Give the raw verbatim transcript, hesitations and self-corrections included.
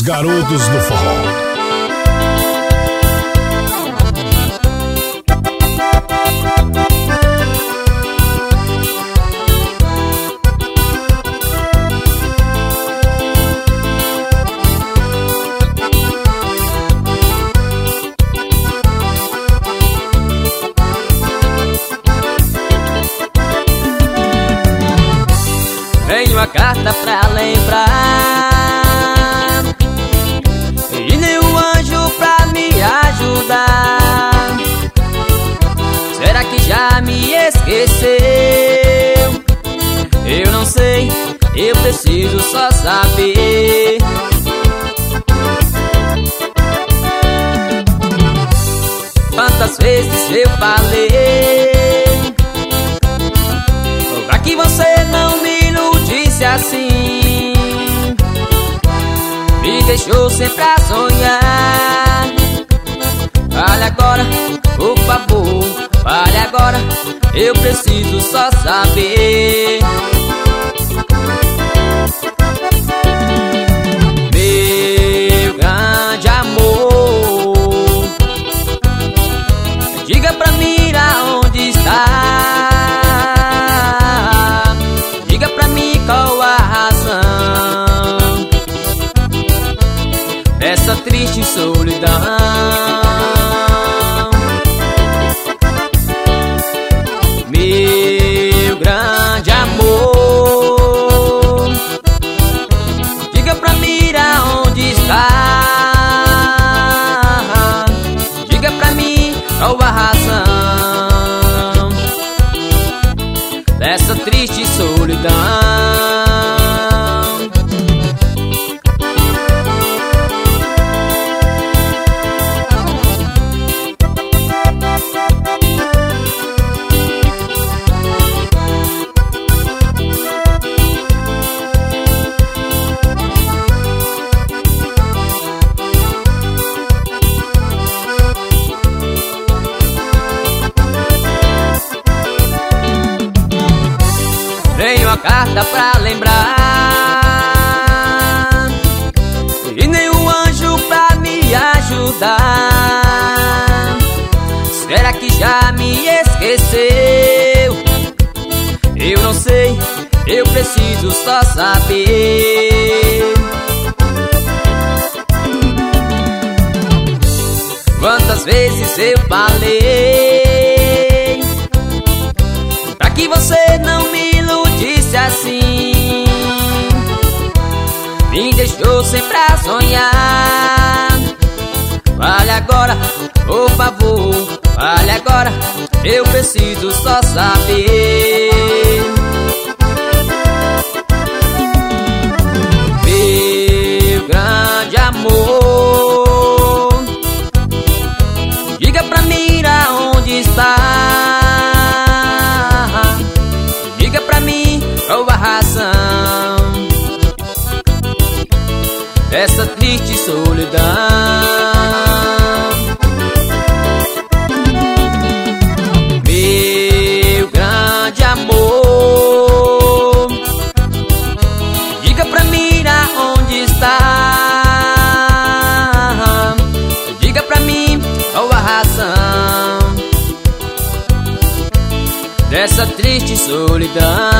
garotos do forró. Veio a carta pra lembrar e nem um anjo pra me ajudar. Será que já me esqueceu? Eu não sei, eu preciso só saber. Quantas vezes eu falei pra que você não me disse assim, me deixou sempre a sonhar. Fale agora, por favor, fale agora, eu preciso só saber. Meu grande amor, diga pra mim aonde está. Essa triste solidão, meu grande amor, diga pra mim aonde está. Diga pra mim qual a razão dessa triste solidão. Veio a carta pra lembrar e nem um anjo pra me ajudar. Será que já me esqueceu? Eu não sei, eu preciso só saber. Quantas vezes eu falei pra que você não me disse assim, me deixou sempre a sonhar. Fale agora, por favor, fale agora, eu preciso só saber. Meu grande amor, diga pra mim aonde está. Qual a razão dessa triste solidão? Meu grande amor, diga pra mim aonde está. Diga pra mim qual a razão dessa triste solidão.